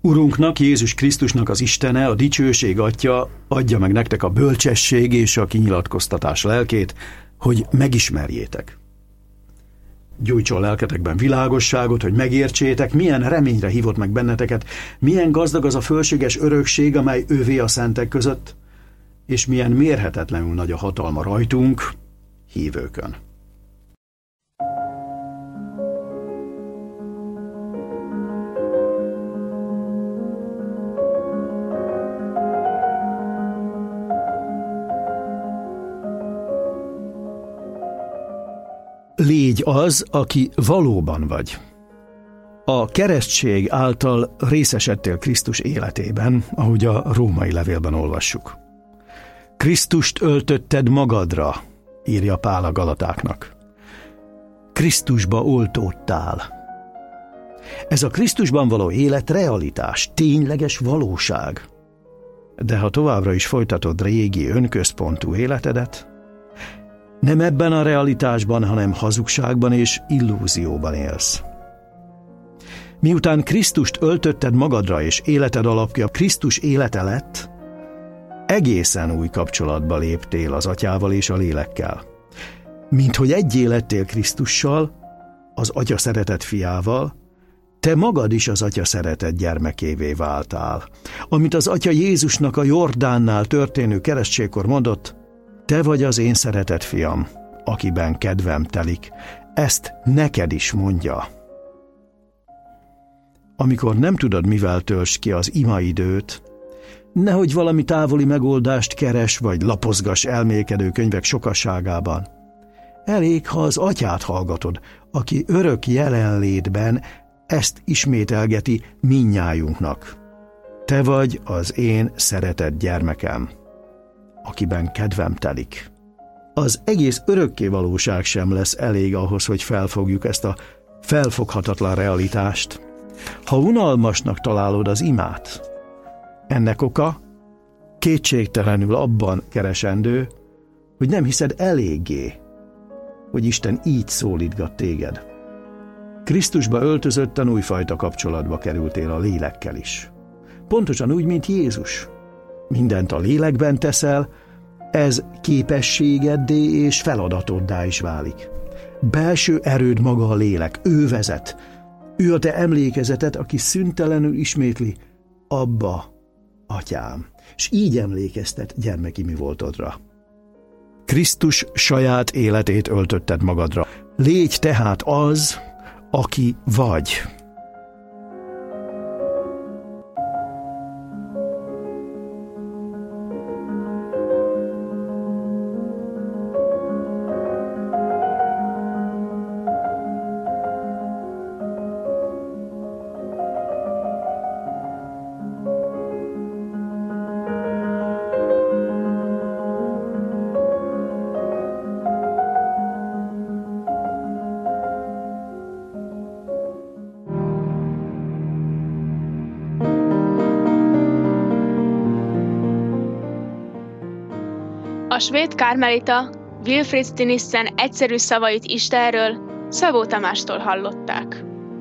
Urunknak, Jézus Krisztusnak az Istene, a dicsőség Atya adja meg nektek a bölcsesség és a kinyilatkoztatás lelkét, hogy megismerjétek. Gyújtson lelketekben világosságot, hogy megértsétek, milyen reményre hívott meg benneteket, milyen gazdag az a fölséges örökség, amely ővé a szentek között, és milyen mérhetetlenül nagy a hatalma rajtunk, hívőkön. Légy az, aki valóban vagy. A keresztség által részesedtél Krisztus életében, ahogy a római levélben olvassuk. Krisztust öltötted magadra, írja Pál a Galatáknak. Krisztusba oltódtál. Ez a Krisztusban való élet realitás, tényleges valóság. De ha továbbra is folytatod régi önközpontú életedet, nem ebben a realitásban, hanem hazugságban és illúzióban élsz. Miután Krisztust öltötted magadra és életed alapja Krisztus élete lett, egészen új kapcsolatba léptél az Atyával és a Lélekkel. Minthogy egyé lettél Krisztussal, az Atya szeretett fiával, te magad is az Atya szeretett gyermekévé váltál. Amit az Atya Jézusnak a Jordánnál történő keresztségkor mondott, te vagy az én szeretett fiam, akiben kedvem telik. Ezt neked is mondja. Amikor nem tudod, mivel töltsd ki az imaidőt, nehogy valami távoli megoldást keres, vagy lapozgass elmélkedő könyvek sokasságában. Elég, ha az Atyát hallgatod, aki örök jelenlétben ezt ismételgeti mindnyájunknak. Te vagy az én szeretett gyermekem, akiben kedvem telik. Az egész örökké valóság sem lesz elég ahhoz, hogy felfogjuk ezt a felfoghatatlan realitást. Ha unalmasnak találod az imát, ennek oka kétségtelenül abban keresendő, hogy nem hiszed eléggé, hogy Isten így szólítgat téged. Krisztusba öltözötten újfajta kapcsolatba kerültél a lélekkel is. Pontosan úgy, mint Jézus. Mindent a lélekben teszel, ez képességeddé és feladatoddá is válik. Belső erőd maga a lélek, ő vezet. Ő a te emlékezeted, aki szüntelenül ismétli, Abba, Atyám, és így emlékeztet gyermeki mi voltodra. Krisztus saját életét öltötted magadra. Légy tehát az, aki vagy. A svéd kármelita Wilfrid Stinissen egyszerű szavait Istenről Szabó Tamástól hallották.